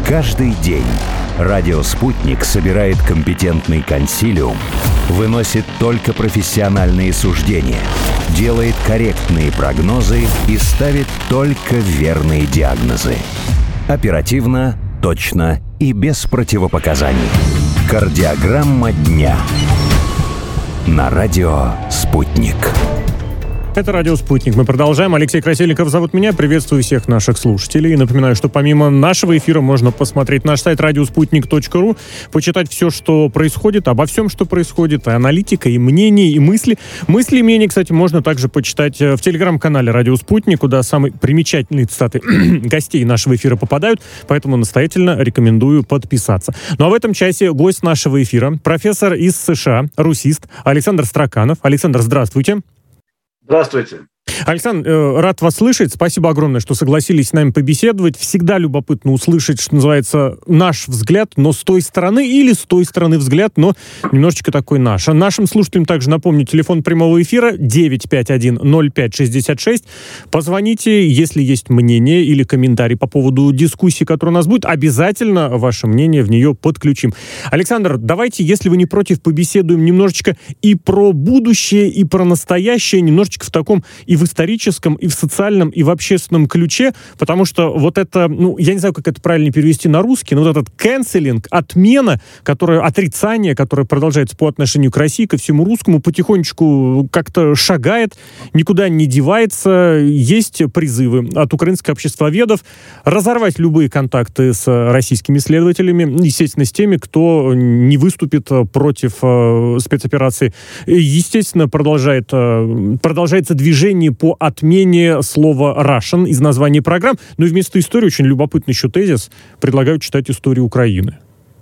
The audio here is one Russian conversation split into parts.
Каждый день радио «Спутник» собирает компетентный консилиум, выносит только профессиональные суждения, делает корректные прогнозы и ставит только верные диагнозы. Оперативно, точно и без противопоказаний. Кардиограмма дня на радио «Спутник». Это радио «Спутник». Мы продолжаем. Алексей Красильников зовут меня. Приветствую всех наших слушателей. Напоминаю, что помимо нашего эфира можно посмотреть наш сайт radiosputnik.ru, почитать все, что происходит, обо всем, что происходит, и аналитика, и мнения, и мысли. Мысли и мнения, кстати, можно также почитать в телеграм-канале «Радио Спутник», куда самые примечательные цитаты гостей нашего эфира попадают, поэтому настоятельно рекомендую подписаться. Ну а в этом часе гость нашего эфира, профессор из США, русист Александр Строканов. Александр, здравствуйте. Здравствуйте. Александр, рад вас слышать. Спасибо огромное, что согласились с нами побеседовать. Всегда любопытно услышать, что называется, наш взгляд, но с той стороны, или с той стороны взгляд, но немножечко такой наш. Нашим слушателям также напомню, телефон прямого эфира 951-05-66. Позвоните, если есть мнение или комментарий по поводу дискуссии, которая у нас будет. Обязательно ваше мнение в нее подключим. Александр, давайте, если вы не против, побеседуем немножечко и про будущее, и про настоящее, немножечко в таком и в историческом, и в социальном, и в общественном ключе, потому что вот это, я не знаю, как это правильно перевести на русский, но вот этот canceling, отмена, отрицание, которое продолжается по отношению к России, ко всему русскому, потихонечку как-то шагает, никуда не девается. Есть призывы от украинских обществоведов разорвать любые контакты с российскими исследователями, естественно, с теми, кто не выступит против спецоперации. Естественно, продолжается движение по отмене слова Russian из названия программ. Ну и вместо истории очень любопытный еще тезис. Предлагаю читать историю Украины.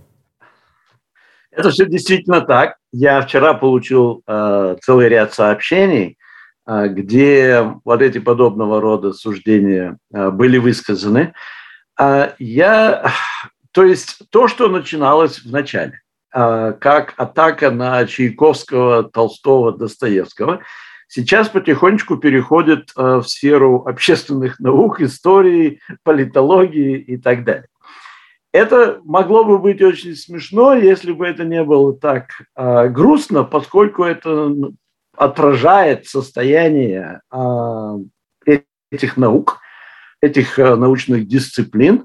Это все действительно так. Я вчера получил целый ряд сообщений, где вот эти подобного рода суждения были высказаны. То есть то, что начиналось в начале, как атака на Чайковского, Толстого, Достоевского, сейчас потихонечку переходит в сферу общественных наук, истории, политологии и так далее. Это могло бы быть очень смешно, если бы это не было так грустно, поскольку это отражает состояние этих наук, этих научных дисциплин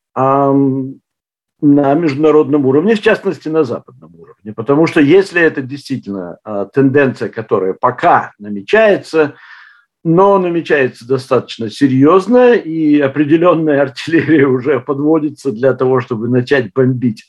на международном уровне, в частности, на западном уровне. Потому что если это действительно тенденция, которая пока намечается, но намечается достаточно серьезно, и определенная артиллерия уже подводится для того, чтобы начать бомбить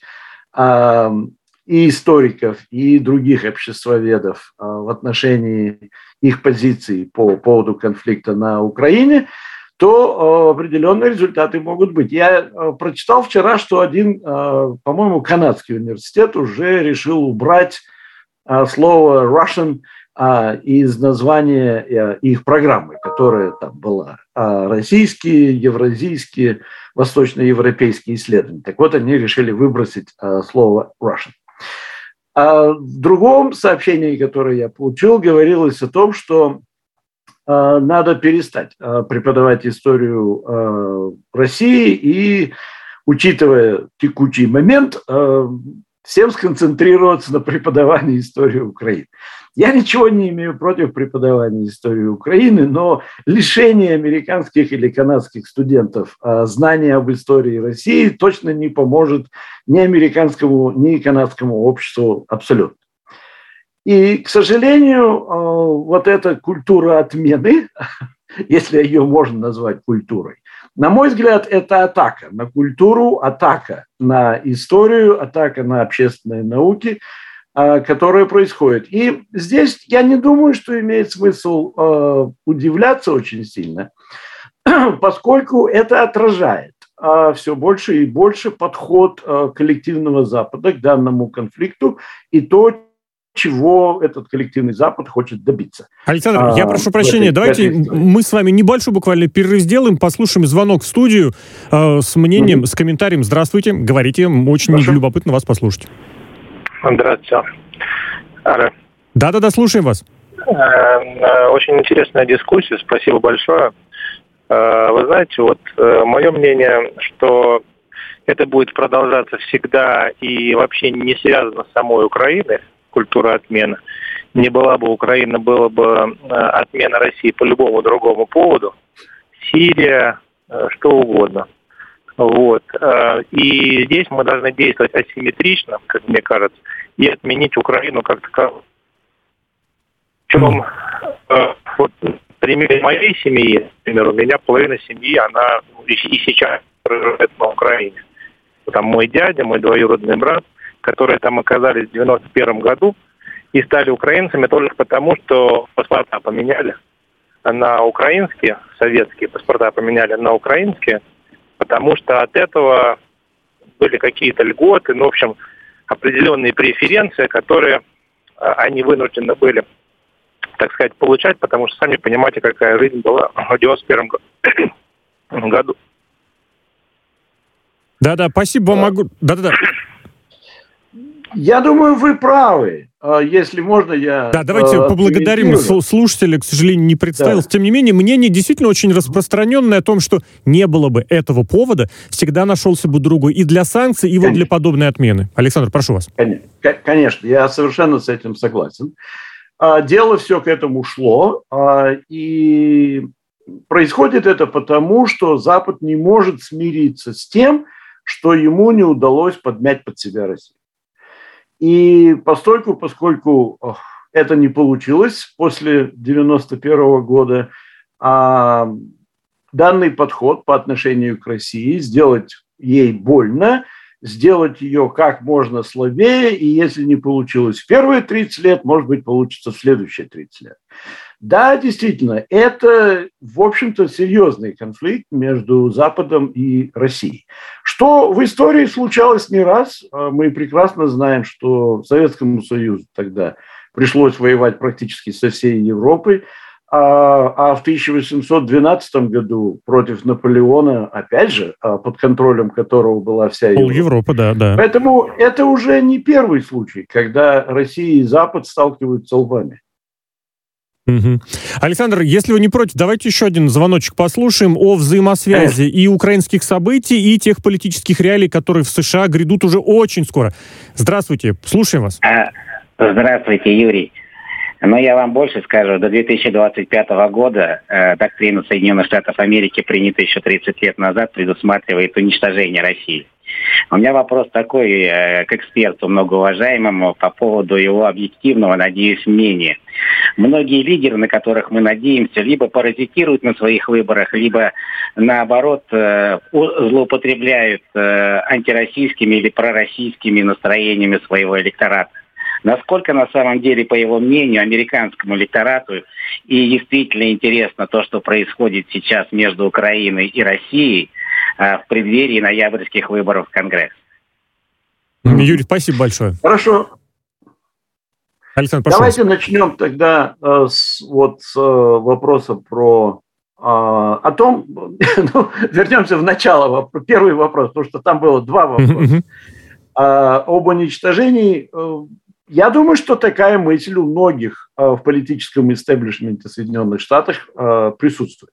и историков, и других обществоведов в отношении их позиций по поводу конфликта на Украине, то определенные результаты могут быть. Я прочитал вчера, что один, по-моему, канадский университет уже решил убрать слово Russian из названия их программы, которая там была российские, евразийские, восточноевропейские исследования. Так вот, они решили выбросить слово Russian. В другом сообщении, которое я получил, говорилось о том, что надо перестать преподавать историю России и, учитывая текущий момент, всем сконцентрироваться на преподавании истории Украины. Я ничего не имею против преподавания истории Украины, но лишение американских или канадских студентов знания об истории России точно не поможет ни американскому, ни канадскому обществу абсолютно. И, к сожалению, вот эта культура отмены, если ее можно назвать культурой, на мой взгляд, это атака на культуру, атака на историю, атака на общественные науки, которая происходит. И здесь я не думаю, что имеет смысл удивляться очень сильно, поскольку это отражает все больше и больше подход коллективного Запада к данному конфликту и то, чего этот коллективный Запад хочет добиться. Александр, я прошу прощения, давайте мы с вами небольшой буквально перерыв сделаем, послушаем звонок в студию с мнением, с комментарием. Здравствуйте, говорите, очень любопытно вас послушать. Здравствуйте. Алло. Да-да-да, слушаем вас. Очень интересная дискуссия, спасибо большое. Вы знаете, вот мое мнение, что это будет продолжаться всегда и вообще не связано с самой Украиной, культура отмены. Не была бы Украина, была бы отмена России по любому другому поводу. Сирия, что угодно. Вот. И здесь мы должны действовать асимметрично, как мне кажется, и отменить Украину как таковую. Причем, вот, в примере моей семьи, например, у меня половина семьи, она и сейчас проживает на Украине. Там мой дядя, мой двоюродный брат, которые там оказались в 91 году и стали украинцами только потому, что паспорта поменяли на украинские, советские паспорта поменяли на украинские, потому что от этого были какие-то льготы, ну, в общем, определенные преференции, которые они вынуждены были, так сказать, получать, потому что сами понимаете, какая жизнь была в 91 году. Да-да, спасибо вам. Да-да-да. Я думаю, вы правы. Если можно, я... Да, давайте поблагодарим слушателя, к сожалению, не представился. Да. Тем не менее, мнение действительно очень распространенное о том, что не было бы этого повода, всегда нашелся бы другой и для санкций, и вот для подобной отмены. Александр, прошу вас. Конечно, я совершенно с этим согласен. Дело все к этому шло, и происходит это потому, что Запад не может смириться с тем, что ему не удалось подмять под себя Россию. И поскольку это не получилось после 1991 года, данный подход по отношению к России, сделать ей больно, сделать ее как можно слабее, и если не получилось в первые 30 лет, может быть, получится в следующие 30 лет. Да, действительно, это, в общем-то, серьезный конфликт между Западом и Россией. Что в истории случалось не раз. Мы прекрасно знаем, что Советскому Союзу тогда пришлось воевать практически со всей Европой, а в 1812 году против Наполеона, опять же, под контролем которого была вся Европа. Европа, да. Поэтому это уже не первый случай, когда Россия и Запад сталкиваются лбами. Угу. Александр, если вы не против, давайте еще один звоночек послушаем о взаимосвязи и украинских событий, и тех политических реалий, которые в США грядут уже очень скоро. Здравствуйте, слушаем вас. Здравствуйте, Юрий. Но я вам больше скажу. До 2025 года доктрина Соединенных Штатов Америки, принятая еще 30 лет назад, предусматривает уничтожение России. У меня вопрос такой к эксперту, многоуважаемому, по поводу его объективного, надеюсь, мнения. Многие лидеры, на которых мы надеемся, либо паразитируют на своих выборах, либо, наоборот, злоупотребляют антироссийскими или пророссийскими настроениями своего электората. Насколько, на самом деле, по его мнению, американскому электорату и действительно интересно то, что происходит сейчас между Украиной и Россией в преддверии ноябрьских выборов в Конгресс? Юрий, спасибо большое. Хорошо. Александр, пожалуйста. Давайте начнем тогда с вопроса о том, вернемся в начало, первый вопрос, потому что там было два вопроса. Об уничтожении. Я думаю, что такая мысль у многих в политическом истеблишменте Соединенных Штатов присутствует.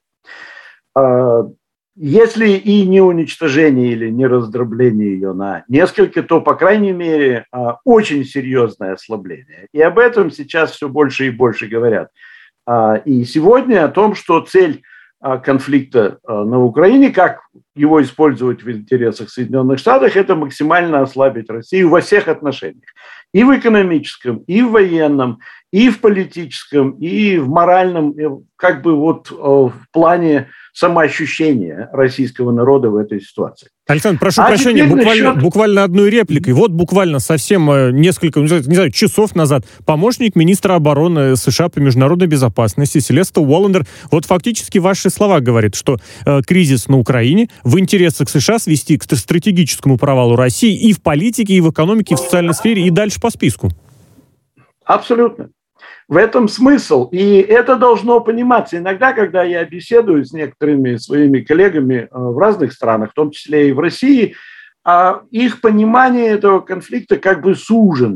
Если и не уничтожение или не раздробление ее на несколько, то, по крайней мере, очень серьезное ослабление. И об этом сейчас все больше и больше говорят. И сегодня о том, что цель конфликта на Украине, как его использовать в интересах Соединенных Штатов, это максимально ослабить Россию во всех отношениях. И в экономическом, и в военном, и в политическом, и в моральном, как бы вот в плане самоощущения российского народа в этой ситуации. Александр, прошу прощения, буквально одной репликой. Вот буквально совсем несколько, не знаю, часов назад помощник министра обороны США по международной безопасности Селеста Уоллендер вот фактически ваши слова говорит, что кризис на Украине в интересах США свести к стратегическому провалу России и в политике, и в экономике, и в социальной сфере, и дальше по списку. Абсолютно. В этом смысл. И это должно пониматься. Иногда, когда я беседую с некоторыми своими коллегами в разных странах, в том числе и в России, их понимание этого конфликта как бы сужено.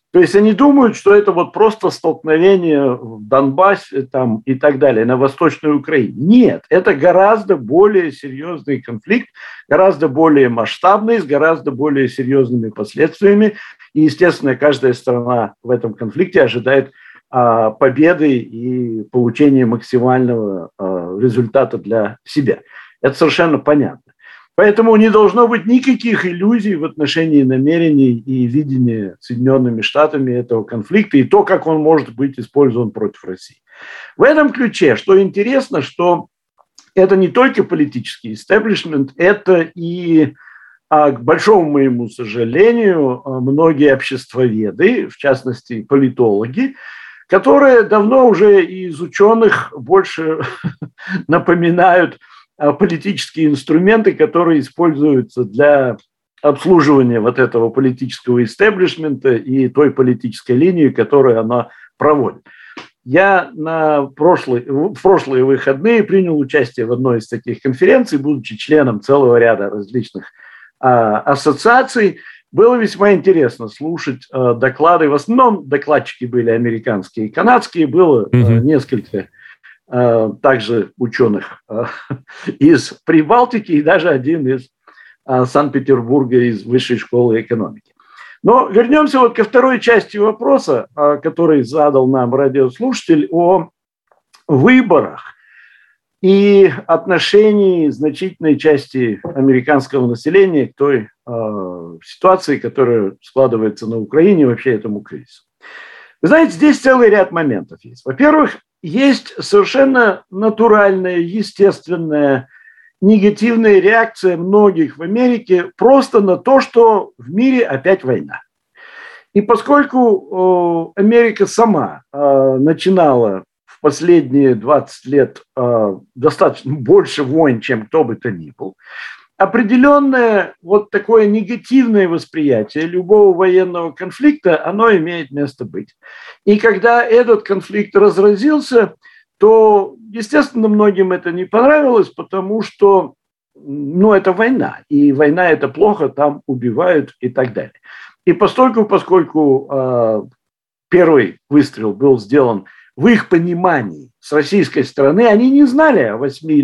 То есть они думают, что это вот просто столкновение в Донбассе там, и так далее, на Восточной Украине. Нет, это гораздо более серьезный конфликт, гораздо более масштабный, с гораздо более серьезными последствиями. И, естественно, каждая страна в этом конфликте ожидает победы и получения максимального результата для себя. Это совершенно понятно. Поэтому не должно быть никаких иллюзий в отношении намерений и видения Соединенными Штатами этого конфликта и то, как он может быть использован против России. В этом ключе, что интересно, что это не только политический истеблишмент, это и, к большому моему сожалению, многие обществоведы, в частности политологи, которые давно уже из ученых больше напоминают политические инструменты, которые используются для обслуживания вот этого политического истеблишмента и той политической линии, которую она проводит. Я в прошлые выходные принял участие в одной из таких конференций, будучи членом целого ряда различных ассоциаций. Было весьма интересно слушать доклады. В основном докладчики были американские и канадские. Было несколько также ученых из Прибалтики и даже один из Санкт-Петербурга из Высшей школы экономики. Но вернемся вот ко второй части вопроса, который задал нам радиослушатель, о выборах и отношении значительной части американского населения к той ситуации, которая складывается на Украине, вообще этому кризису. Вы знаете, здесь целый ряд моментов есть. Во-первых, есть совершенно натуральная, естественная, негативная реакция многих в Америке просто на то, что в мире опять война. И поскольку Америка сама начинала в последние 20 лет достаточно больше войн, чем кто бы то ни был, определенное вот такое негативное восприятие любого военного конфликта, оно имеет место быть. И когда этот конфликт разразился, то, естественно, многим это не понравилось, потому что, это война. И война – это плохо, там убивают и так далее. И поскольку первый выстрел был сделан в их понимании с российской стороны, они не знали о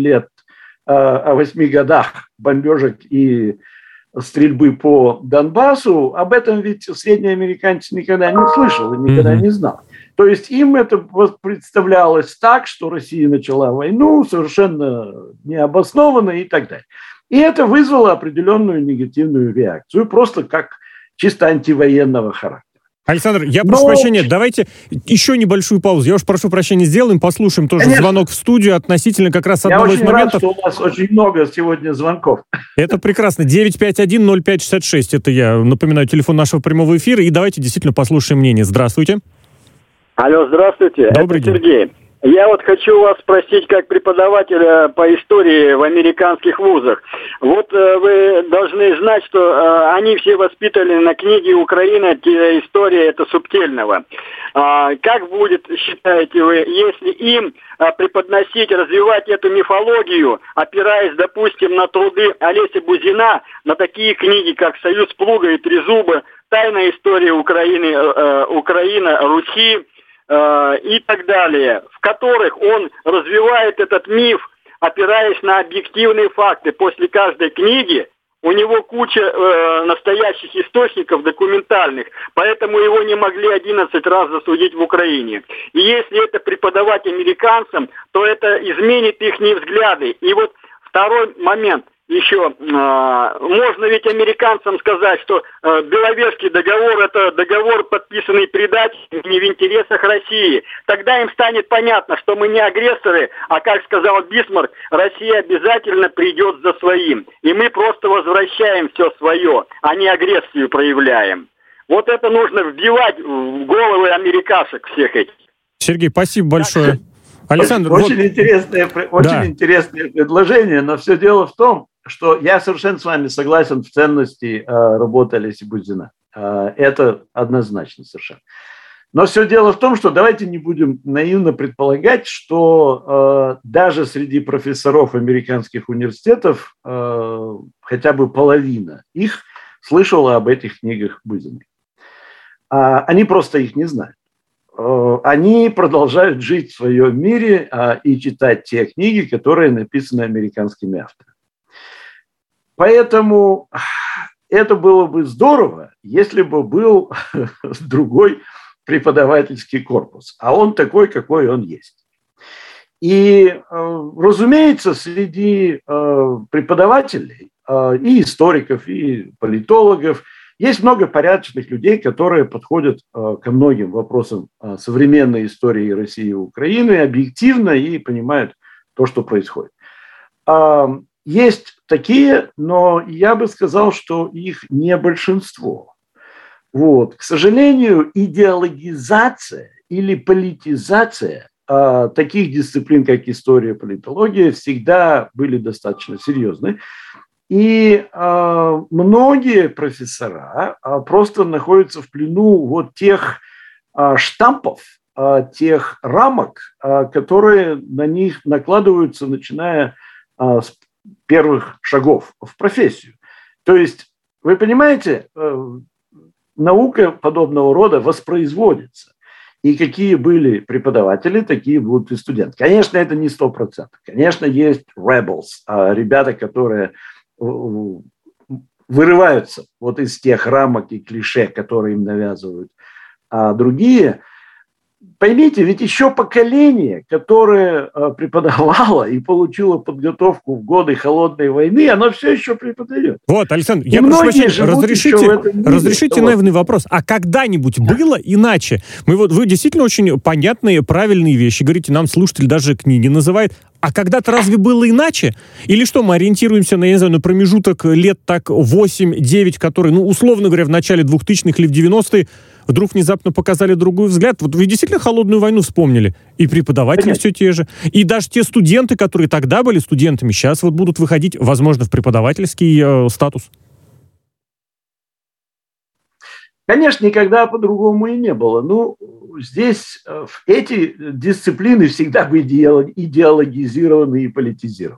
8 годах бомбежек и стрельбы по Донбассу. Об этом ведь средний американец никогда не слышал и никогда не знал. То есть им это представлялось так, что Россия начала войну совершенно необоснованно и так далее. И это вызвало определенную негативную реакцию, просто как чисто антивоенного характера. Александр, я прошу прощения, давайте еще небольшую паузу. Я уж прошу прощения, сделаем, послушаем тоже звонок в студию относительно как раз одного из моментов. Я очень рад, что у нас очень много сегодня звонков. Это прекрасно. 951-0566, это я напоминаю, телефон нашего прямого эфира. И давайте действительно послушаем мнение. Здравствуйте. Алло, здравствуйте. Добрый день. Сергей. Я вот хочу вас спросить, как преподавателя по истории в американских вузах. Вот вы должны знать, что они все воспитаны на книге «Украина. История это Субтельного». Как будет, считаете вы, если им преподносить, развивать эту мифологию, опираясь, допустим, на труды Олеся Бузина, на такие книги, как «Союз Плуга» и «Трезуба», «Тайная история Украины», «Украина», «Руси», и так далее, в которых он развивает этот миф, опираясь на объективные факты. После каждой книги у него куча настоящих источников документальных, поэтому его не могли 11 раз засудить в Украине. И если это преподавать американцам, то это изменит их взгляды. И вот второй момент. Еще можно ведь американцам сказать, что Беловежский договор – это договор, подписанный предателями, не в интересах России. Тогда им станет понятно, что мы не агрессоры, а, как сказал Бисмарк, Россия обязательно придет за своим. И мы просто возвращаем все свое, а не агрессию проявляем. Вот это нужно вбивать в головы америкашек всех этих. Сергей, спасибо большое. Александр, очень интересное предложение, но все дело в том, что я совершенно с вами согласен в ценности работы Олеси Бузина. Это однозначно совершенно. Но все дело в том, что давайте не будем наивно предполагать, что даже среди профессоров американских университетов хотя бы половина их слышала об этих книгах Бузиной. Они просто их не знают. Они продолжают жить в своем мире и читать те книги, которые написаны американскими авторами. Поэтому это было бы здорово, если бы был другой преподавательский корпус, а он такой, какой он есть. И, разумеется, среди преподавателей и историков, и политологов есть много порядочных людей, которые подходят ко многим вопросам современной истории России и Украины объективно и понимают то, что происходит. Есть такие, но я бы сказал, что их не большинство. Вот. К сожалению, идеологизация или политизация таких дисциплин, как история, политология, всегда были достаточно серьезны. И многие профессора просто находятся в плену вот тех штампов, тех рамок, которые на них накладываются, начиная с первых шагов в профессию. То есть, вы понимаете, наука подобного рода воспроизводится. И какие были преподаватели, такие будут и студенты. Конечно, это не 100%. Конечно, есть rebels, ребята, которые вырываются вот из тех рамок и клише, которые им навязывают другие. Поймите, ведь еще поколение, которое преподавало и получило подготовку в годы Холодной войны, оно все еще преподает. Вот, Александр, я прошу прощения, разрешите наивный вопрос. А когда-нибудь было иначе? Вы действительно очень понятные, правильные вещи говорите, нам слушатель даже книги называет. А когда-то разве было иначе? Или что, мы ориентируемся на, я не знаю, на промежуток лет так 8-9, которые, условно говоря, в начале 2000-х или в 90-е вдруг внезапно показали другой взгляд? Вот вы действительно Холодную войну вспомнили? И преподаватели все те же. И даже те студенты, которые тогда были студентами, сейчас вот будут выходить, возможно, в преподавательский статус. Конечно, никогда по-другому и не было. Здесь эти дисциплины всегда были идеологизированы и политизированы.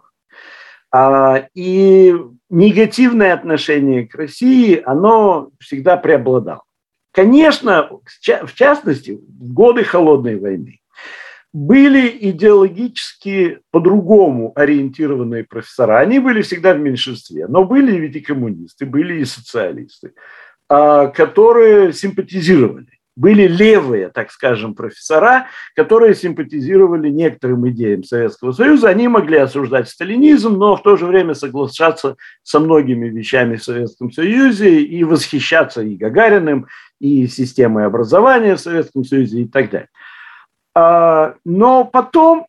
И негативное отношение к России, оно всегда преобладало. Конечно, в частности, в годы Холодной войны были идеологически по-другому ориентированные профессора. Они были всегда в меньшинстве, но были ведь и коммунисты, были и социалисты, которые симпатизировали. Были левые, так скажем, профессора, которые симпатизировали некоторым идеям Советского Союза. Они могли осуждать сталинизм, но в то же время соглашаться со многими вещами в Советском Союзе и восхищаться и Гагариным, и системой образования в Советском Союзе и так далее. Но потом,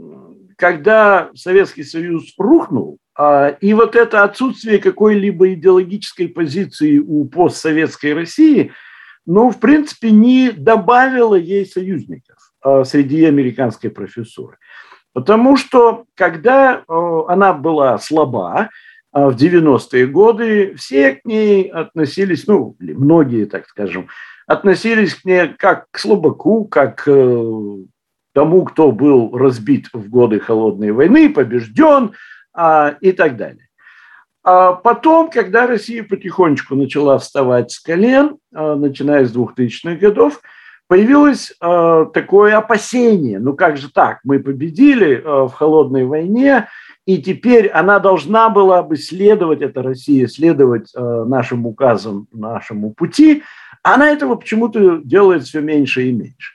когда Советский Союз рухнул, и вот это отсутствие какой-либо идеологической позиции у постсоветской России, в принципе, не добавило ей союзников среди американской профессуры. Потому что, когда она была слаба, в 90-е годы, все к ней относились, многие, так скажем, относились к ней как к слабаку, как к тому, кто был разбит в годы Холодной войны, побежден и так далее. А потом, когда Россия потихонечку начала вставать с колен, начиная с 2000-х годов, появилось такое опасение. Как же так? Мы победили в Холодной войне, и теперь она должна была бы следовать, эта Россия, следовать нашим указам, нашему пути. Она этого почему-то делает все меньше и меньше.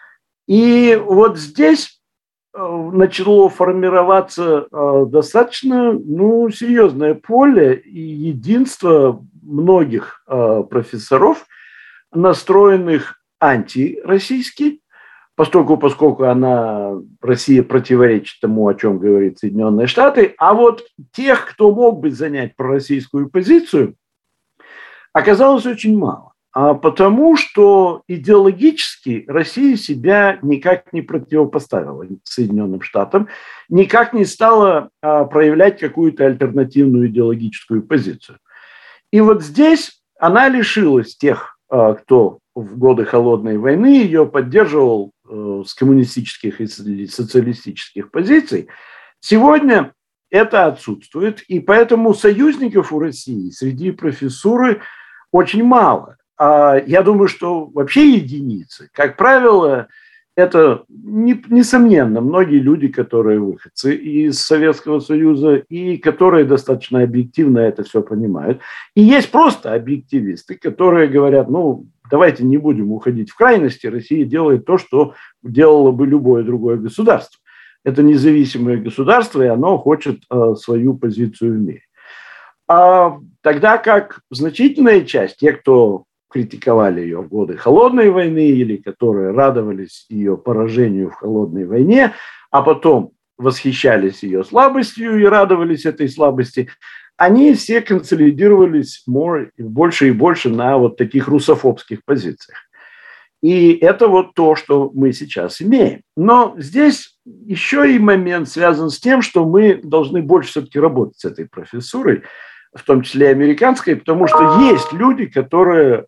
И вот здесь начало формироваться достаточно серьезное поле и единство многих профессоров, настроенных антироссийски, поскольку Россия противоречит тому, о чем говорит Соединенные Штаты, а вот тех, кто мог бы занять пророссийскую позицию, оказалось очень мало. Потому что идеологически Россия себя никак не противопоставила Соединенным Штатам, никак не стала проявлять какую-то альтернативную идеологическую позицию. И вот здесь она лишилась тех, кто в годы Холодной войны ее поддерживал с коммунистических и социалистических позиций. Сегодня это отсутствует, и поэтому союзников у России среди профессуры очень мало. я думаю, что вообще единицы, как правило, это, несомненно, многие люди, которые выходцы из Советского Союза и которые достаточно объективно это все понимают. И есть просто объективисты, которые говорят, давайте не будем уходить в крайности, Россия делает то, что делало бы любое другое государство. Это независимое государство, и оно хочет свою позицию в мире. Тогда как значительная часть, те, кто критиковали ее в годы Холодной войны или которые радовались ее поражению в Холодной войне, а потом восхищались ее слабостью и радовались этой слабости, они все консолидировались больше и больше на вот таких русофобских позициях. И это вот то, что мы сейчас имеем. Но здесь еще и момент связан с тем, что мы должны больше все-таки работать с этой профессурой, в том числе американской, потому что есть люди, которые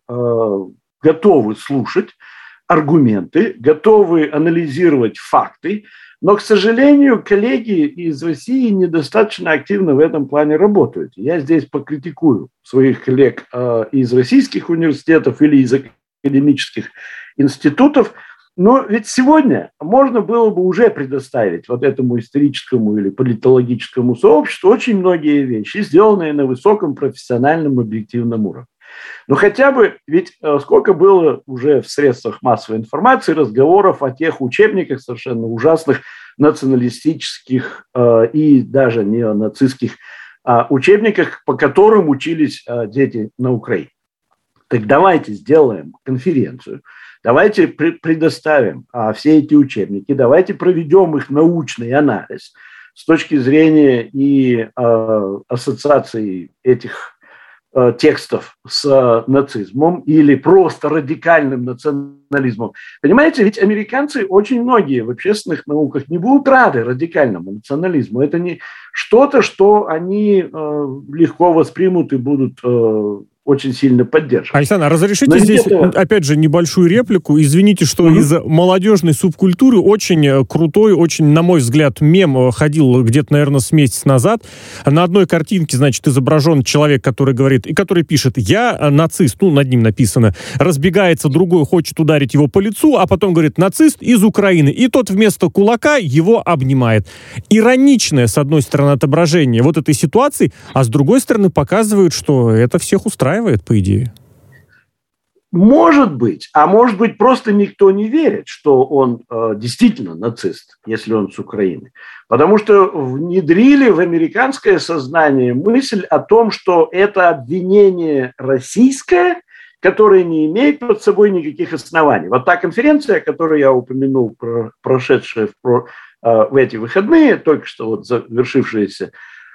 готовы слушать аргументы, готовы анализировать факты, но, к сожалению, коллеги из России недостаточно активно в этом плане работают. Я здесь покритикую своих коллег из российских университетов или из академических институтов, но ведь сегодня можно было бы уже предоставить вот этому историческому или политологическому сообществу очень многие вещи, сделанные на высоком профессиональном объективном уровне. Но хотя бы, ведь сколько было уже в средствах массовой информации разговоров о тех учебниках совершенно ужасных националистических и даже неонацистских учебниках, по которым учились дети на Украине. Так давайте сделаем конференцию, давайте предоставим все эти учебники, давайте проведем их научный анализ с точки зрения и ассоциации этих текстов с нацизмом или просто радикальным национализмом. Понимаете, ведь американцы, очень многие в общественных науках не будут рады радикальному национализму. Это не что-то, что они легко воспримут и будут очень сильно поддерживать. Александр, разрешите здесь, опять же, небольшую реплику. Извините, что из молодежной субкультуры очень крутой, очень, на мой взгляд, мем ходил где-то, наверное, с месяц назад. На одной картинке, значит, изображен человек, который говорит, и который пишет: «Я нацист», над ним написано. Разбегается другой, хочет ударить его по лицу, а потом говорит: «Нацист из Украины». И тот вместо кулака его обнимает. Ироничное, с одной стороны, отображение вот этой ситуации, а с другой стороны показывает, что это всех устраивает, по идее. Может быть, а может быть, просто никто не верит, что он действительно нацист, если он с Украины. Потому что внедрили в американское сознание мысль о том, что это обвинение российское, которое не имеет под собой никаких оснований. Вот та конференция, которую я упомянул, прошедшая в эти выходные, только что вот завершившаяся,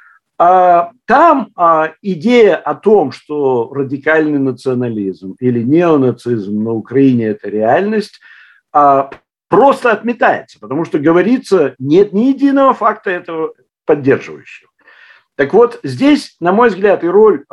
там идея о том, что радикальный национализм или неонацизм на Украине – это реальность, просто отметается, потому что говорится, нет ни единого факта этого поддерживающего. Так вот, здесь, на мой взгляд, и роль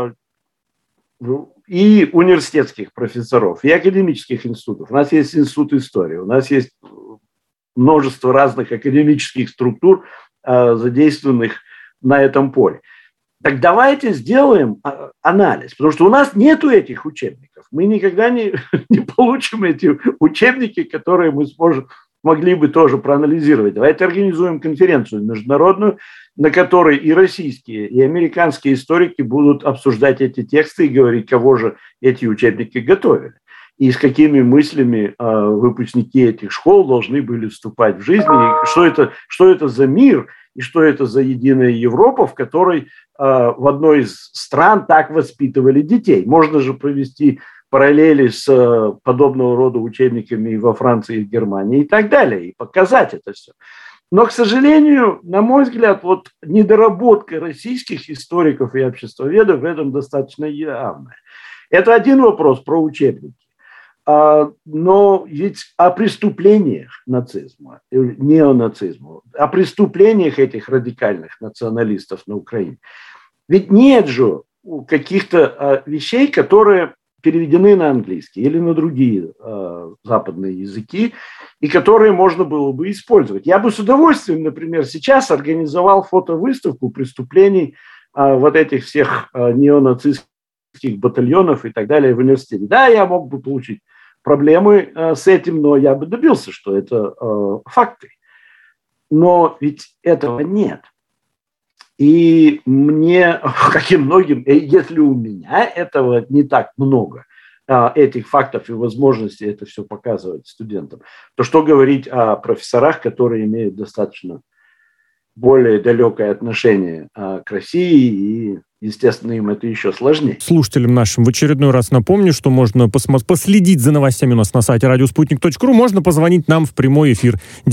и университетских профессоров, и академических институтов. У нас есть институт истории, у нас есть множество разных академических структур, задействованных на этом поле. Так давайте сделаем анализ, потому что у нас нету этих учебников. Мы никогда не получим эти учебники, которые мы могли бы тоже проанализировать. Давайте организуем конференцию международную, на которой и российские, и американские историки будут обсуждать эти тексты и говорить, кого же эти учебники готовили. И с какими мыслями выпускники этих школ должны были вступать в жизнь, и что это за мир, и что это за единая Европа, в которой в одной из стран так воспитывали детей. Можно же провести параллели с подобного рода учебниками и во Франции, и в Германии, и так далее, и показать это все. Но, к сожалению, на мой взгляд, вот недоработка российских историков и обществоведов в этом достаточно явная. Это один вопрос про учебники. Но ведь о преступлениях нацизма, неонацизма, о преступлениях этих радикальных националистов на Украине, ведь нет же каких-то вещей, которые переведены на английский или на другие западные языки, и которые можно было бы использовать. Я бы с удовольствием, например, сейчас организовал фотовыставку преступлений вот этих всех неонацистских батальонов и так далее в университете. Да, я мог бы получить проблемы с этим, но я бы добился, что это факты. Но ведь этого нет. И мне, как и многим, если у меня этого не так много, этих фактов и возможностей это все показывать студентам, то что говорить о профессорах, которые имеют достаточно более далекое отношение к России, и, естественно, им это еще сложнее. Слушателям нашим в очередной раз напомню, что можно последить за новостями у нас на сайте radiosputnik.ru, можно позвонить нам в прямой эфир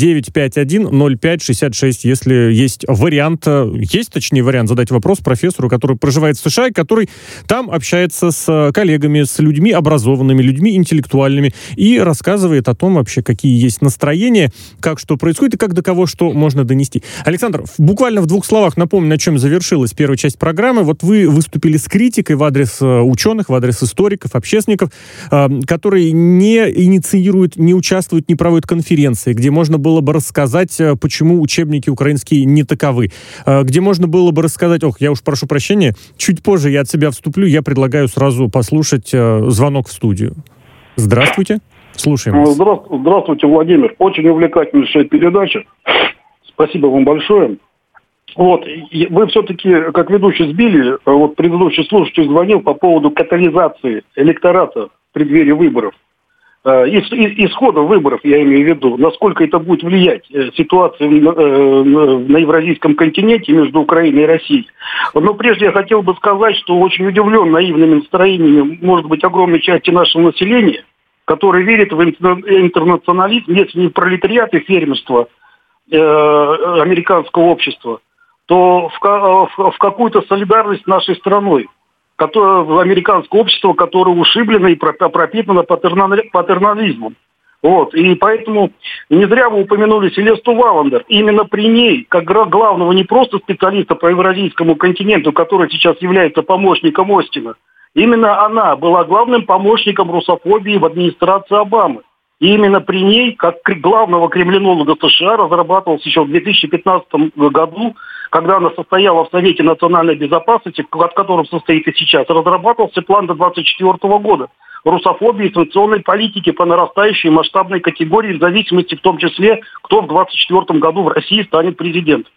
951-05-66, если есть вариант задать вопрос профессору, который проживает в США, и который там общается с коллегами, с людьми образованными, людьми интеллектуальными, и рассказывает о том вообще, какие есть настроения, как что происходит, и как до кого что можно донести. Александр, буквально в 2 словах напомню, на чем завершилась первая часть программы. Вот вы выступили с критикой в адрес ученых, в адрес историков, общественников, которые не инициируют, не участвуют, не проводят конференции, где можно было бы рассказать, почему учебники украинские не таковы, где можно было бы рассказать, я уж прошу прощения, чуть позже я от себя вступлю, я предлагаю сразу послушать звонок в студию. Здравствуйте, слушаем вас. Здравствуйте, Владимир. Очень увлекательнейшая передача. Спасибо вам большое. Вы все-таки, как ведущий, сбили. Предыдущий слушатель звонил по поводу катализации электората в преддверии выборов. Исхода выборов, я имею в виду, насколько это будет влиять ситуацию на евразийском континенте между Украиной и Россией. Но прежде я хотел бы сказать, что очень удивлен наивными настроениями, может быть, огромной части нашего населения, которое верит в интернационализм, если не в пролетариат и фермерство американского общества, то в какую-то солидарность с нашей страной, в американское общество, которое ушиблено и пропитано патернализмом. И поэтому не зря вы упомянули Селесту Валандер. Именно при ней, как главного не просто специалиста по евразийскому континенту, который сейчас является помощником Остина, именно она была главным помощником русофобии в администрации Обамы. И именно при ней, как главного кремлинолога США, разрабатывался еще в 2015 году, когда она состояла в Совете национальной безопасности, в котором состоит и сейчас, разрабатывался план до 2024 года русофобии и санкционной политики по нарастающей масштабной категории, в зависимости в том числе, кто в 2024 году в России станет президентом.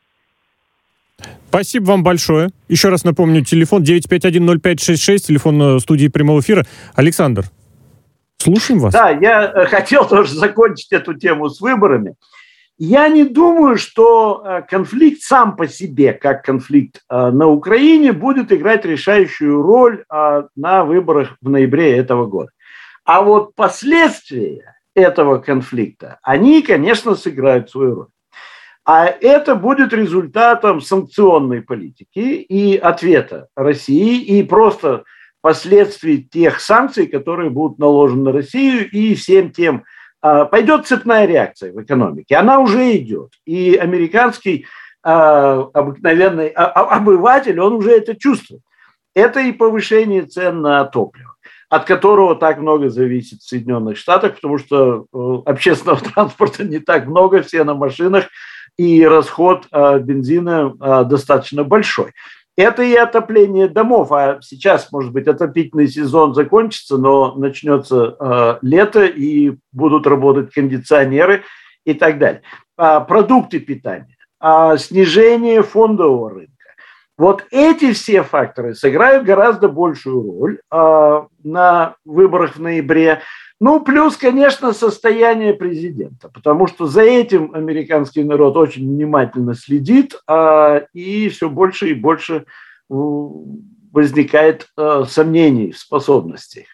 Спасибо вам большое. Еще раз напомню, телефон 951-05-66, телефон студии прямого эфира. Александр, слушаем вас. Да, я хотел тоже закончить эту тему с выборами. Я не думаю, что конфликт сам по себе, как конфликт на Украине, будет играть решающую роль на выборах в ноябре этого года. А вот последствия этого конфликта, они, конечно, сыграют свою роль. А это будет результатом санкционной политики и ответа России, и просто последствий тех санкций, которые будут наложены на Россию, и всем тем. Пойдет цепная реакция в экономике. Она уже идет. И американский обыкновенный обыватель, он уже это чувствует. Это и повышение цен на топливо, от которого так много зависит в Соединенных Штатах, потому что общественного транспорта не так много, все на машинах, и расход бензина достаточно большой. Это и отопление домов, а сейчас, может быть, отопительный сезон закончится, но начнется лето, и будут работать кондиционеры и так далее. Продукты питания, снижение фондового рынка. Вот эти все факторы сыграют гораздо большую роль на выборах в ноябре. Плюс, конечно, состояние президента, потому что за этим американский народ очень внимательно следит, и все больше и больше возникает сомнений в способностях.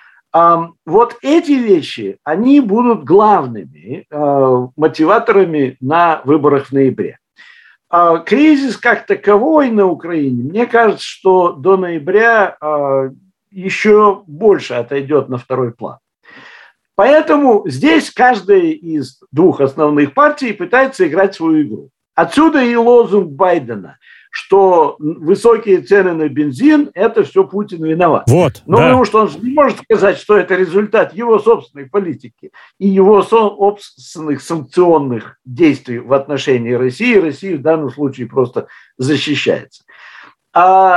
Вот эти вещи, они будут главными мотиваторами на выборах в ноябре. Кризис как таковой на Украине, мне кажется, что до ноября еще больше отойдет на второй план. Поэтому здесь каждая из 2 основных партий пытается играть свою игру. Отсюда и лозунг Байдена, что высокие цены на бензин – это все Путин виноват. Потому что он не может сказать, что это результат его собственной политики и его собственных санкционных действий в отношении России. Россия в данном случае просто защищается.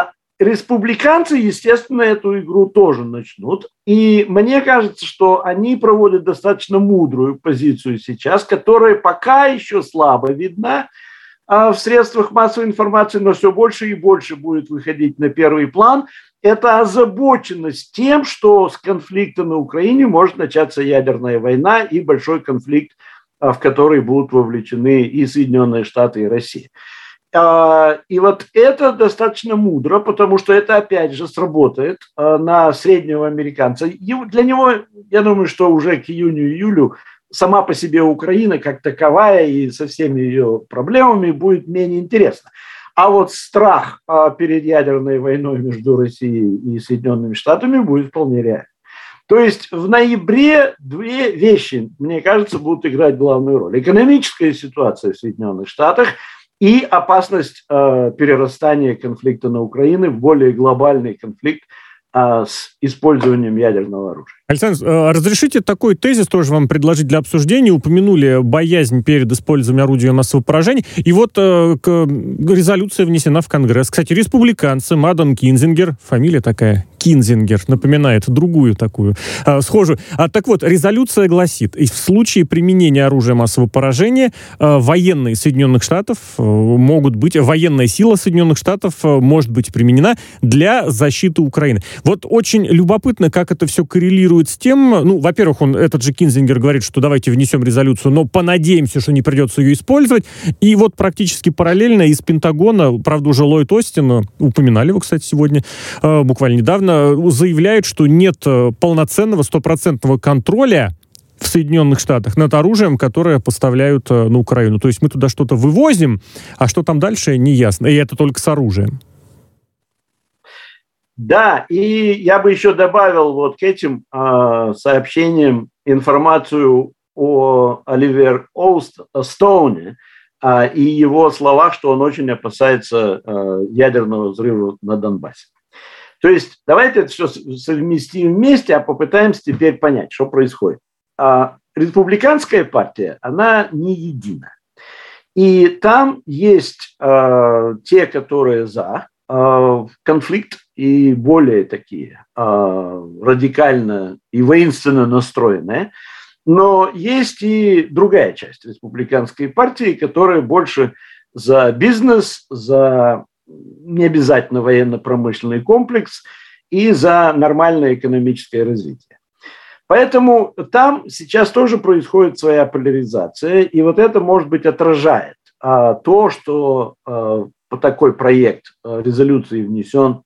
республиканцы, естественно, эту игру тоже начнут. И мне кажется, что они проводят достаточно мудрую позицию сейчас, которая пока еще слабо видна в средствах массовой информации, но все больше и больше будет выходить на первый план. Это озабоченность тем, что с конфликта на Украине может начаться ядерная война и большой конфликт, в который будут вовлечены и Соединенные Штаты, и Россия. И вот это достаточно мудро, потому что это, опять же, сработает на среднего американца. Для него, я думаю, что уже к июню-июлю сама по себе Украина как таковая и со всеми ее проблемами будет менее интересна. А вот страх перед ядерной войной между Россией и Соединенными Штатами будет вполне реален. То есть в ноябре две вещи, мне кажется, будут играть главную роль. Экономическая ситуация в Соединенных Штатах и опасность перерастания конфликта на Украине в более глобальный конфликт с использованием ядерного оружия. Александр, разрешите такой тезис тоже вам предложить для обсуждения. Упомянули боязнь перед использованием орудия массового поражения. И вот резолюция внесена в Конгресс. Кстати, республиканцы, мадам Кинзингер, фамилия такая, Кинзингер, напоминает другую такую, схожую. Так вот, резолюция гласит, в случае применения оружия массового поражения военные Соединенных Штатов могут быть, военная сила Соединенных Штатов может быть применена для защиты Украины. Вот очень любопытно, как это все коррелирует с тем, ну, во-первых, этот же Кинзингер говорит, что давайте внесем резолюцию, но понадеемся, что не придется ее использовать. И вот практически параллельно из Пентагона, правда, уже Ллойд Остин, упоминали его, кстати, сегодня, буквально недавно, заявляет, что нет полноценного, стопроцентного контроля в Соединенных Штатах над оружием, которое поставляют на Украину. То есть мы туда что-то вывозим, а что там дальше, не ясно. И это только с оружием. Да, и я бы еще добавил вот к этим сообщениям информацию о Оливер Стоуне и его словах, что он очень опасается ядерного взрыва на Донбассе. То есть давайте это все совместим вместе, а попытаемся теперь понять, что происходит. Республиканская партия, она не едина. И там есть те, которые за конфликт, и более такие радикально и воинственно настроенные. Но есть и другая часть республиканской партии, которая больше за бизнес, за необязательно военно-промышленный комплекс и за нормальное экономическое развитие. Поэтому там сейчас тоже происходит своя поляризация, и вот это, может быть, отражает то, что такой проект резолюции внесен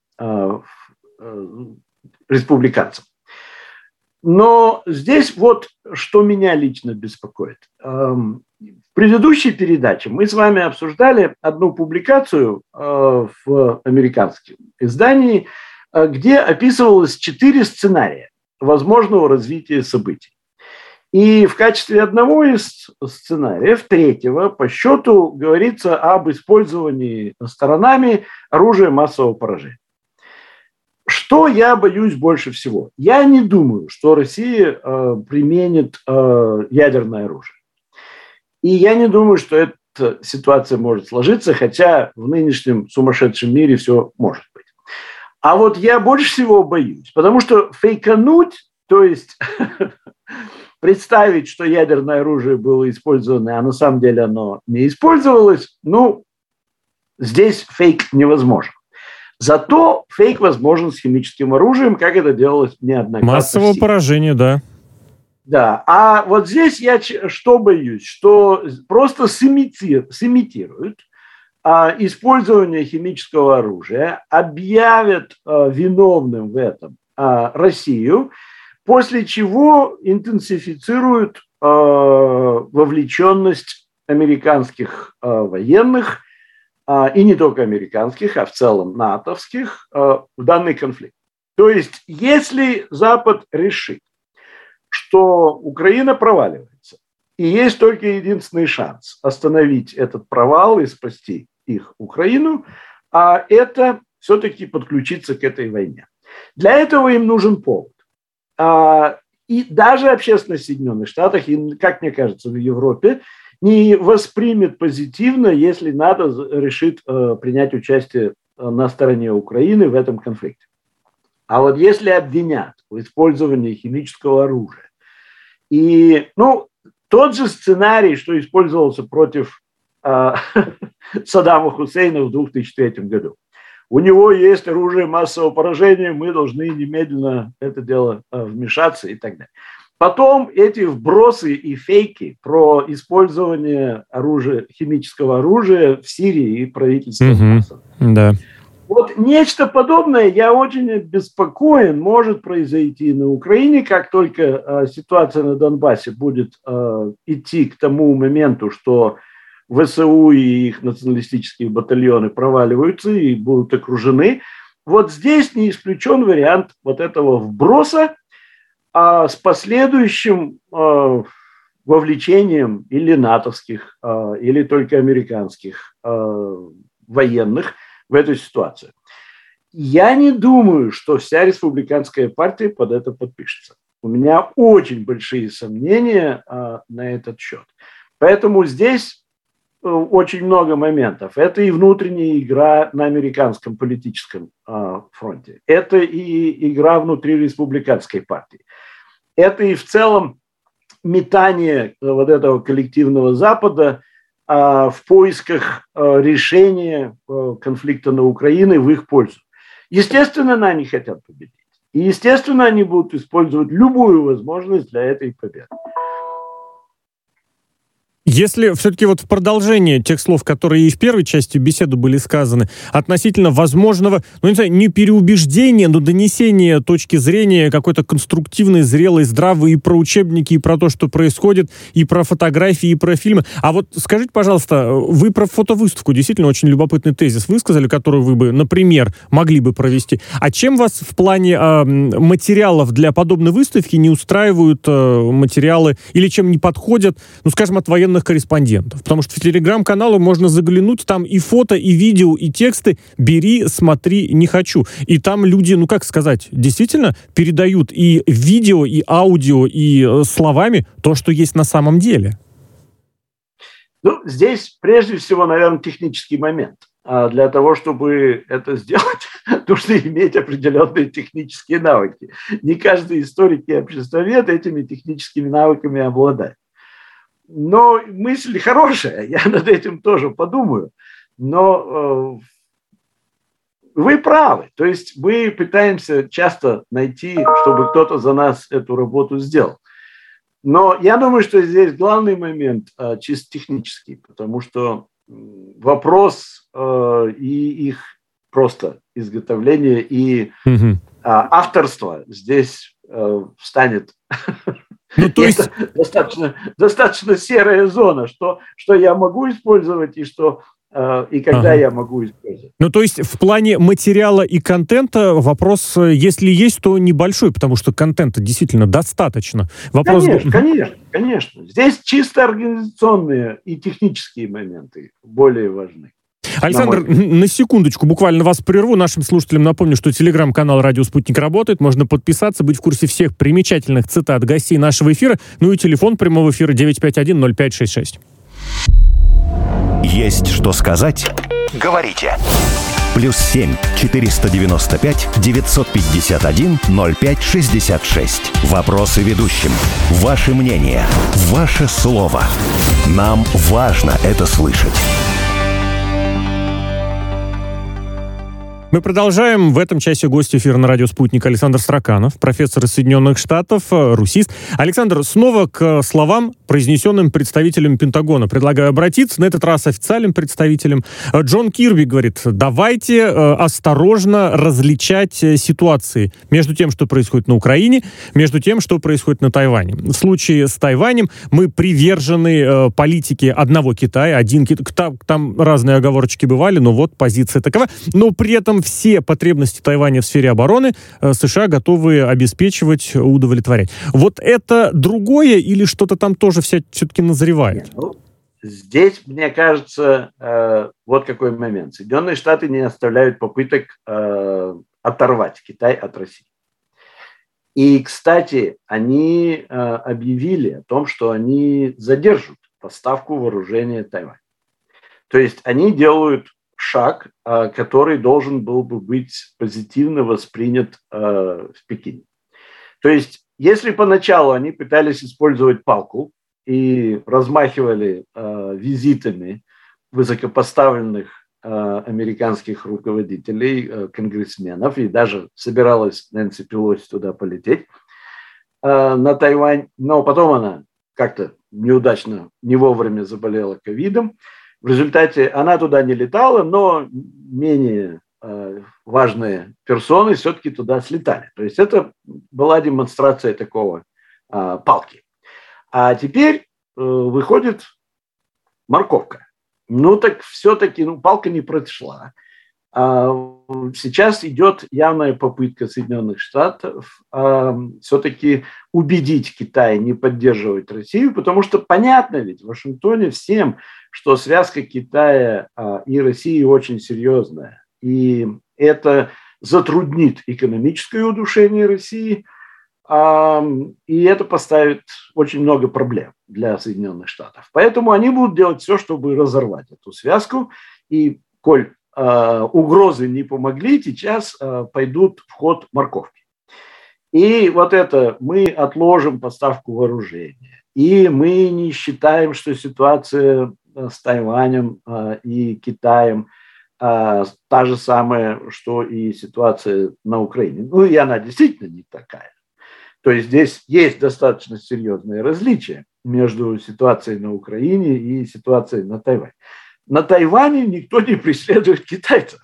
республиканцам. Но здесь вот что меня лично беспокоит. В предыдущей передаче мы с вами обсуждали одну публикацию в американском издании, где описывалось 4 сценария возможного развития событий. И в качестве одного из сценариев, 3-го, по счету, говорится об использовании сторонами оружия массового поражения. Что я боюсь больше всего? Я не думаю, что Россия применит ядерное оружие. И я не думаю, что эта ситуация может сложиться, хотя в нынешнем сумасшедшем мире все может быть. А вот я больше всего боюсь, потому что фейкануть, то есть представить, что ядерное оружие было использовано, а на самом деле оно не использовалось, ну, здесь фейк невозможен. Зато фейк возможен с химическим оружием, как это делалось неоднократно. Массового поражения, да. Да, а вот здесь я что боюсь? Что просто сымитируют использование химического оружия, объявят виновным в этом Россию, после чего интенсифицируют вовлеченность американских военных, и не только американских, а в целом натовских, в данный конфликт. То есть, если Запад решит, что Украина проваливается, и есть только единственный шанс остановить этот провал и спасти их Украину, а это все-таки подключиться к этой войне. Для этого им нужен повод. И даже общественность в Соединенных Штатах, и, как мне кажется, в Европе, не воспримет позитивно, если НАТО решит принять участие на стороне Украины в этом конфликте. А вот если обвинят в использовании химического оружия, и, тот же сценарий, что использовался против Саддама Хусейна в 2003 году. У него есть оружие массового поражения, мы должны немедленно это дело вмешаться и так далее. Потом эти вбросы и фейки про использование химического оружия в Сирии и правительством Асада. Да. Вот нечто подобное, я очень обеспокоен, может произойти на Украине, как только ситуация на Донбассе будет идти к тому моменту, что ВСУ и их националистические батальоны проваливаются и будут окружены. Вот здесь не исключен вариант вот этого вброса с последующим вовлечением или натовских, или только американских военных в эту ситуацию. Я не думаю, что вся республиканская партия под это подпишется. У меня очень большие сомнения на этот счет. Поэтому здесь очень много моментов. Это и внутренняя игра на американском политическом фронте. Это и игра внутри республиканской партии. Это и в целом метание вот этого коллективного Запада в поисках решения конфликта на Украине в их пользу. Естественно, они хотят победить. И, естественно, они будут использовать любую возможность для этой победы. Если все-таки вот в продолжение тех слов, которые и в первой части беседы были сказаны, относительно возможного, не переубеждения, но донесения точки зрения какой-то конструктивной, зрелой, здравой и про учебники, и про то, что происходит, и про фотографии, и про фильмы. А вот скажите, пожалуйста, вы про фотовыставку действительно очень любопытный тезис высказали, который вы бы, например, могли бы провести. А чем вас в плане материалов для подобной выставки не устраивают материалы, или чем не подходят, скажем, от военных корреспондентов? Потому что в телеграм-каналы можно заглянуть, там и фото, и видео, и тексты. Бери, смотри, не хочу. И там люди, действительно передают и видео, и аудио, и словами то, что есть на самом деле. Здесь прежде всего, наверное, технический момент. Для того, чтобы это сделать, нужно иметь определенные технические навыки. Не каждый историк и обществовед этими техническими навыками обладает. Но мысль хорошая, я над этим тоже подумаю. Но вы правы. То есть мы пытаемся часто найти, чтобы кто-то за нас эту работу сделал. Но я думаю, что здесь главный момент чисто технический, потому что вопрос и их просто изготовления и авторства здесь встанет... то есть... Это достаточно серая зона, что я могу использовать и когда я могу использовать. То есть в плане материала и контента вопрос, если есть, то небольшой, потому что контента действительно достаточно. Вопрос... Конечно. Здесь чисто организационные и технические моменты более важны. Александр, на секундочку буквально вас прерву. Нашим слушателям напомню, что телеграм-канал «Радио Спутник» работает. Можно подписаться, быть в курсе всех примечательных цитат гостей нашего эфира. И телефон прямого эфира 951-0566. Есть что сказать? Говорите. +7 495 951 0566. Вопросы ведущим. Ваше мнение. Ваше слово. Нам важно это слышать. Мы продолжаем. В этом часе гость эфира на радио «Спутник» Александр Строканов, профессор из Соединенных Штатов, русист. Александр, снова к словам, произнесенным представителем Пентагона. Предлагаю обратиться, на этот раз официальным представителем. Джон Кирби говорит, давайте осторожно различать ситуации между тем, что происходит на Украине, между тем, что происходит на Тайване. В случае с Тайванем мы привержены политике одного Китая, там разные оговорочки бывали, но вот позиция такова. Но при этом все потребности Тайваня в сфере обороны США готовы обеспечивать, удовлетворять. Вот это другое или что-то там тоже все-таки назревает? Здесь, мне кажется, вот какой момент. Соединенные Штаты не оставляют попыток оторвать Китай от России. И, кстати, они объявили о том, что они задержат поставку вооружения Тайваню. То есть они делают шаг, который должен был бы быть позитивно воспринят в Пекине. То есть, если поначалу они пытались использовать палку и размахивали визитами высокопоставленных американских руководителей, конгрессменов, и даже собиралась Нэнси Пелоси туда полететь, на Тайвань, но потом она как-то неудачно, не вовремя заболела ковидом. В результате она туда не летала, но менее важные персоны все-таки туда слетали. То есть это была демонстрация такого палки. А теперь выходит морковка. Ну так все-таки палка не прошла. Сейчас идет явная попытка Соединенных Штатов все-таки убедить Китай не поддерживать Россию, потому что понятно ведь в Вашингтоне всем, что связка Китая и России очень серьезная. И это затруднит экономическое удушение России, и это поставит очень много проблем для Соединенных Штатов. Поэтому они будут делать все, чтобы разорвать эту связку. И, коль угрозы не помогли, сейчас пойдут в ход морковки. И вот это мы отложим поставку вооружения. И мы не считаем, что ситуация с Тайванем и Китаем та же самая, что и ситуация на Украине. Ну, и она действительно не такая. То есть здесь есть достаточно серьезные различия между ситуацией на Украине и ситуацией на Тайване. На Тайване никто не преследует китайцев.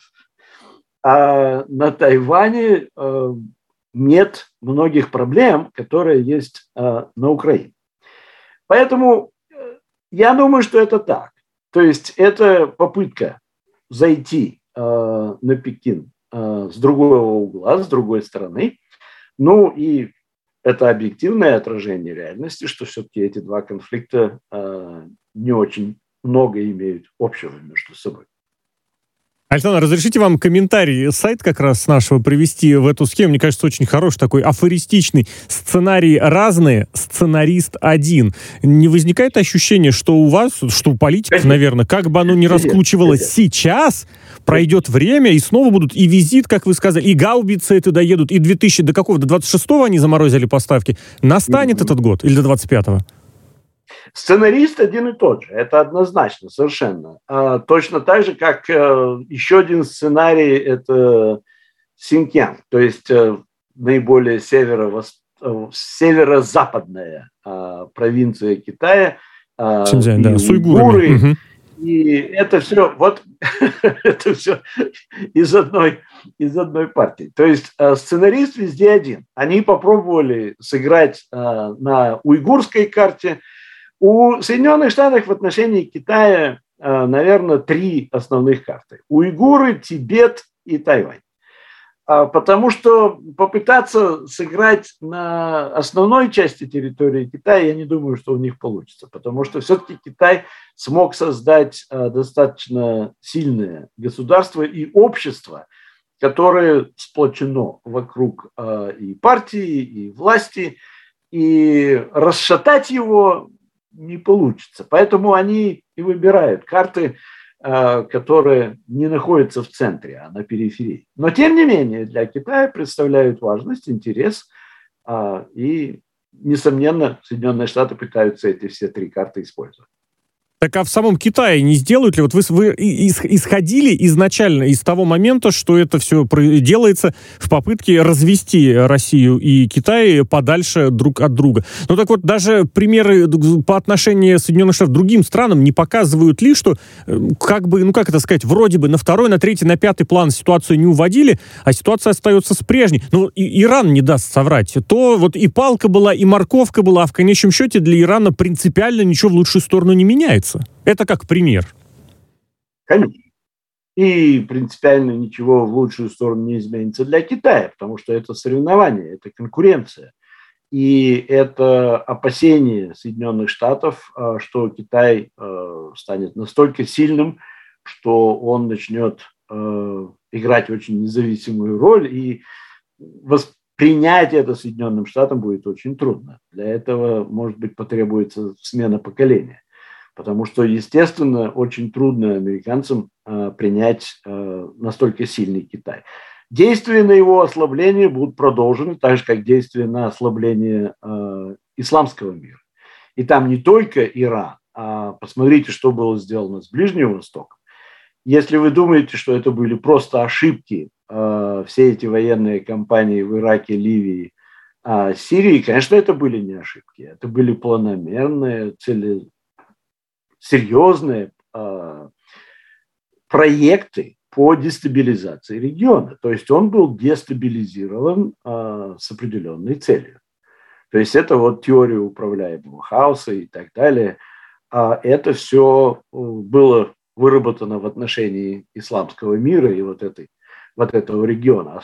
А на Тайване нет многих проблем, которые есть на Украине. Поэтому я думаю, что это так. То есть это попытка зайти на Пекин с другого угла, с другой стороны. Ну и это объективное отражение реальности, что все-таки эти два конфликта не очень много имеют общего между собой. Александр, разрешите вам комментарий сайт как раз нашего привести в эту схему? Мне кажется, очень хороший такой афористичный сценарий разные, сценарист один. Не возникает ощущение, что у вас, что у политиков, наверное, как бы оно ни раскручивалось сейчас, пройдет время, и снова будут и визит, как вы сказали, и гаубицы туда едут, и 2000, до какого? До 26-го они заморозили поставки. Настанет этот год или до 25-го? Сценарист один и тот же, это однозначно, совершенно. Точно так же, как еще один сценарий – это Синьцзян, то есть наиболее северо-западная провинция Китая. Синьцзян, да, с уйгурами. Угу. И это все, вот, это все из одной партии. То есть сценарист везде один. Они попробовали сыграть на уйгурской карте. У Соединенных Штатов в отношении Китая, наверное, три основных карты. Уйгуры, Тибет и Тайвань. Потому что попытаться сыграть на основной части территории Китая, я не думаю, что у них получится. Потому что все-таки Китай смог создать достаточно сильное государство и общество, которое сплочено вокруг и партии, и власти. И расшатать его не получится. Поэтому они и выбирают карты, которые не находятся в центре, а на периферии. Но, тем не менее, для Китая представляют важность, интерес. И, несомненно, Соединенные Штаты пытаются эти все три карты использовать. Так а в самом Китае не сделают ли? Вот вы исходили изначально из того момента, что это все делается в попытке развести Россию и Китай подальше друг от друга. Ну так вот, даже примеры по отношению Соединенных Штатов к другим странам не показывают ли, что как бы, ну как это сказать, вроде бы на второй, на третий, на пятый план ситуацию не уводили, а ситуация остается с прежней. Ну и Иран не даст соврать. То вот и палка была, и морковка была, а в конечном счете для Ирана принципиально ничего в лучшую сторону не меняется. Это как пример. Конечно. И принципиально ничего в лучшую сторону не изменится для Китая, потому что это соревнование, это конкуренция. И это опасение Соединенных Штатов, что Китай станет настолько сильным, что он начнет играть очень независимую роль, и воспринять это Соединенным Штатам будет очень трудно. Для этого, может быть, потребуется смена поколения. Потому что, естественно, очень трудно американцам принять настолько сильный Китай. Действия на его ослабление будут продолжены, так же, как действия на ослабление исламского мира. И там не только Иран, а посмотрите, что было сделано с Ближним Востоком. Если вы думаете, что это были просто ошибки, все эти военные кампании в Ираке, Ливии, Сирии, конечно, это были не ошибки. Это были планомерные, серьезные проекты по дестабилизации региона. То есть он был дестабилизирован с определенной целью. То есть это вот теория управляемого хаоса и так далее. Это все было выработано в отношении исламского мира и вот этого региона.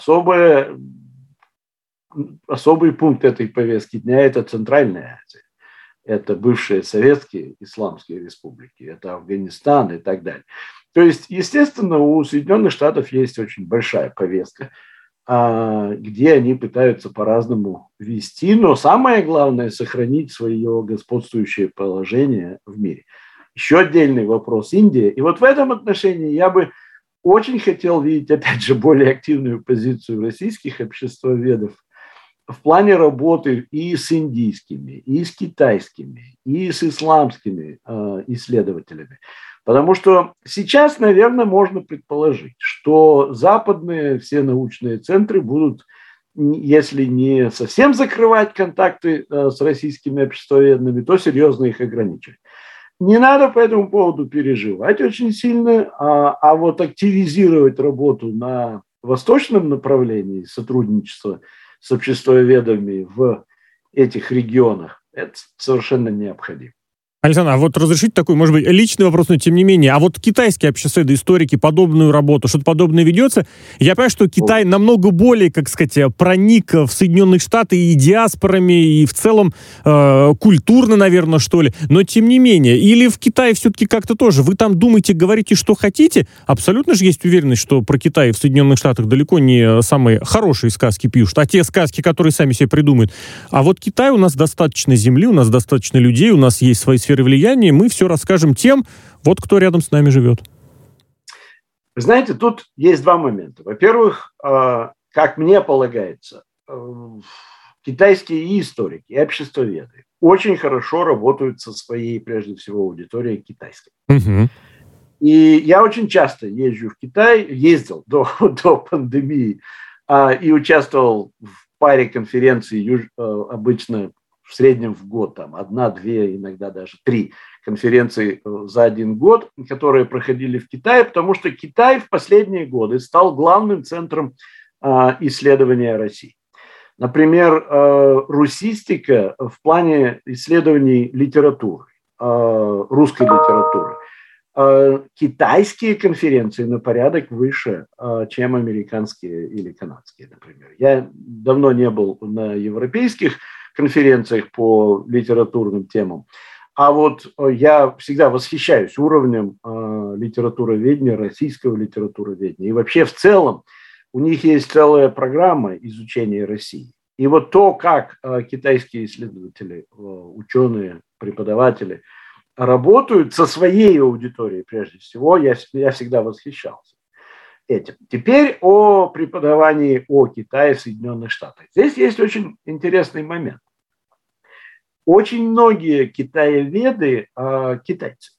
Особый пункт этой повестки дня – это Центральная Азия. Это бывшие советские исламские республики, это Афганистан и так далее. То есть, естественно, у Соединенных Штатов есть очень большая повестка, где они пытаются по-разному вести, но самое главное – сохранить свое господствующее положение в мире. Еще отдельный вопрос – Индия. И вот в этом отношении я бы очень хотел видеть, опять же, более активную позицию российских обществоведов в плане работы и с индийскими, и с китайскими, и с исламскими исследователями. Потому что сейчас, наверное, можно предположить, что западные все научные центры будут, если не совсем закрывать контакты с российскими обществоведами, то серьезно их ограничивать. Не надо по этому поводу переживать очень сильно, а вот активизировать работу на восточном направлении сотрудничества с обществоведами в этих регионах, это совершенно необходимо. Александр, а вот разрешите такой, может быть, личный вопрос, но тем не менее. А вот китайские обществоведы, историки, подобную работу, что-то подобное ведется? Я понимаю, что Китай намного более, как сказать, проник в Соединенные Штаты и диаспорами, и в целом культурно, наверное, что ли. Но тем не менее. Или в Китае все-таки как-то тоже? Вы там думаете, говорите, что хотите? Абсолютно же есть уверенность, что про Китай в Соединенных Штатах далеко не самые хорошие сказки пишут, а те сказки, которые сами себе придумают. А вот Китай, у нас достаточно земли, у нас достаточно людей, у нас есть свои сферы влияния, мы все расскажем тем, вот кто рядом с нами живет. Вы знаете, тут есть два момента. Во-первых, как мне полагается, китайские историки и обществоведы очень хорошо работают со своей, прежде всего, аудиторией китайской. Угу. И я очень часто езжу в Китай, ездил до пандемии и участвовал в паре конференций обычно в среднем в год, там, 1-2, иногда даже 3 конференции за один год, которые проходили в Китае, потому что Китай в последние годы стал главным центром исследования России. Например, русистика в плане исследований литературы, русской литературы. Китайские конференции на порядок выше, чем американские или канадские, например. Я давно не был на европейских конференциях по литературным темам. А вот я всегда восхищаюсь уровнем литературоведения, российского литературоведения. И вообще в целом у них есть целая программа изучения России. И вот то, как китайские исследователи, ученые, преподаватели работают со своей аудиторией, прежде всего, я всегда восхищался этим. Теперь о преподавании о Китае в Соединенных Штатах. Здесь есть очень интересный момент. Очень многие китаеведы китайцы,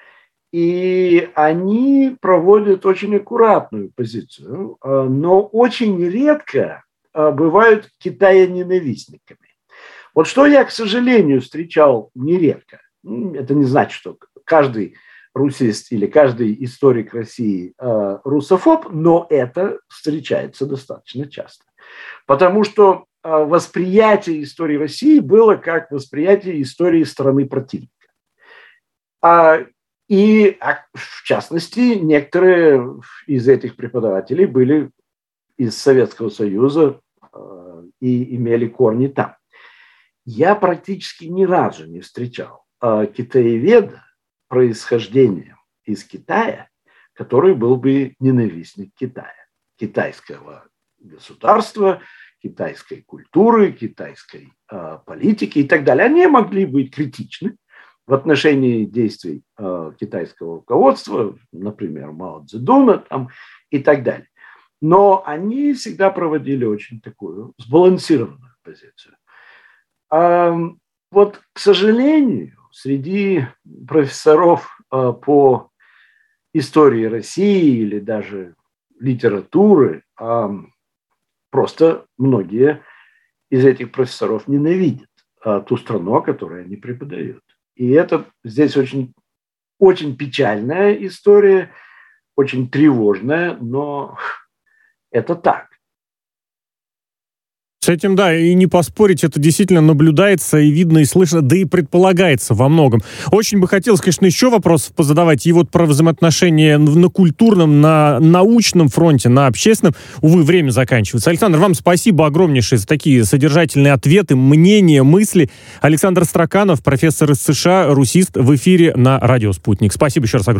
и они проводят очень аккуратную позицию, но очень редко бывают китаененавистниками. Вот что я, к сожалению, встречал нередко. Это не значит, что каждый русист или каждый историк России русофоб, но это встречается достаточно часто. Потому что восприятие истории России было как восприятие истории страны противника. И, в частности, некоторые из этих преподавателей были из Советского Союза и имели корни там. Я практически ни разу не встречал китаеведа происхождением из Китая, который был бы ненавистник Китая, китайского государства, китайской культуры, китайской политики и так далее. Они могли быть критичны, в отношении действий китайского руководства, например, Мао Цзэдуна там, и так далее. Но они всегда проводили очень такую сбалансированную позицию. Вот, к сожалению, среди профессоров по истории России или даже литературы просто многие из этих профессоров ненавидят ту страну, которую они преподают. И это здесь очень, очень печальная история, очень тревожная, но это так. С этим, да, и не поспорить, это действительно наблюдается и видно, и слышно, да и предполагается во многом. Очень бы хотелось, конечно, еще вопросов позадавать, и вот про взаимоотношения на культурном, на научном фронте, на общественном. Увы, время заканчивается. Александр, вам спасибо огромнейшее за такие содержательные ответы, мнения, мысли. Александр Строканов, профессор из США, русист, в эфире на радио «Спутник». Спасибо еще раз огромное.